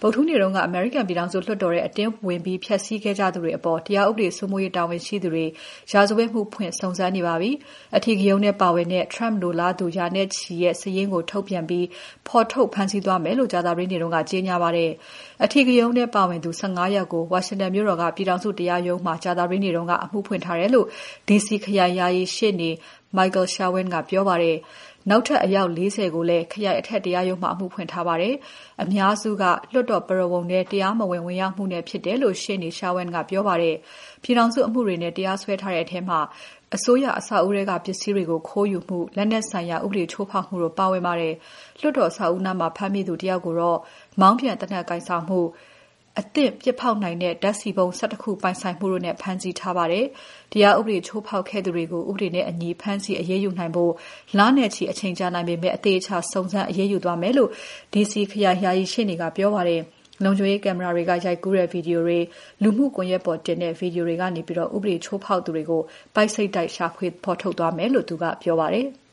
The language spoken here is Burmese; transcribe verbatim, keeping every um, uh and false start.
ဗုဒ္ဓဟူးနေ့တုန်းကအမေရိကန်ပြည်ထောင်စုလွှတ်တော်ရဲ့အတင်းဝင်ပြီးဖျက်ဆီးခဲ့ကြသူတွေအပေါ်တရားဥပဒေစိုးမိုးရေးတာဝန်ရှိသူတွေရာဇဝတ်မှုဖွင့်စုံစမ်းနေပါပြီ။အထီးကရုဏ်းနဲ့ပါဝင်တဲ့ Trump လိုလားသူရာနဲ့ချီရဲ့စာရင်းကိုထုတ်ပြန်ပြီးဖော်ထုတ်ဖမ်းဆီးသွားမယ်လို့ကြာသပတေးနေ့တုန်းကကြေညာပါတယ်။အထီးကရုဏ်းနဲ့ပါဝင်သူ၁၅ ယောက်ကိုဝါရှင်တန်မြို့တော်ကပြည်ထောင်စုတရားရုံးမှာကြာသပတေးနေ့တုန်းကအမှုဖွင့်ထားတယ်လို့ D C ခရိုင်ယာယီရှေ့နေ Michael Sherwin ကပြောပါတယ်။နောက်ထပ်အယောက်၄၀ကိုလည်းခရိုင်အထက်တရားရုံးမှာအမှုဖွင့်ထားပါတယ်။အများစုကလွှတ်တော်ပရဝုဏ်ထဲတရားမဝင်ဝင်ရောက်မှုနဲ့ဖြစ်တယ်လို့ရှေ့နေ Sherwin ကပြောပါတယ်။ပြည်ထောင်စုအမှုတွေနဲ့တရားစွဲထားတဲ့အထဲမှာအစိုးရအဆောက်အဦတွေကပစ္စည်းတွေကိုခိုးယူမှု၊လက်နက်ဆိုင်ရာဥပဒေချိုးဖောက်မှုတို့ပါဝင်ပါတယ်။လွှတ်တော်အဆောက်အဦနားမှာဖမ်းမိသူတယောက်ကိုတော့မောင်းပြန်သေနတ်ကိုင်ဆောင်မှုအသင့်ပြစ်ဖောက်နိုင်တဲ့ဓာတ်ဆီပုံ၁၁ခုပိုင်ဆိုင်မှုတို့နဲ့ဖမ်းဆီးထားပါတယ်။တရားဥပဒေချိုးဖောက်ခဲ့သူတွေကိုဥပဒေနဲ့အညီဖမ်းဆီးအရေးယူနိုင်ဖို့လနဲ့ချီအချိန်ကြာနိုင်ပေမဲ့အသေးအချာစုံစမ်းအရေးယူသွားမယ်လို့ D C ခရိုင်ယာယီရှေ့နေကပြောပါတယ်။လုံခြုံရေးကင်မရာတွေကရိုက်ကူးတဲ့ဗီဒီယိုတွေလူမှုကွန်ရက်ပေါ်တင်တဲ့ဗီဒီယိုတွေကနေပြီးတော့ဥပဒေချိုးဖောက်သူတွေကိုပိုက်စိတ်တိုက်ရှာဖွေဖော်ထုတ်သွားမယ်လို့သူကပြောပါတယ်။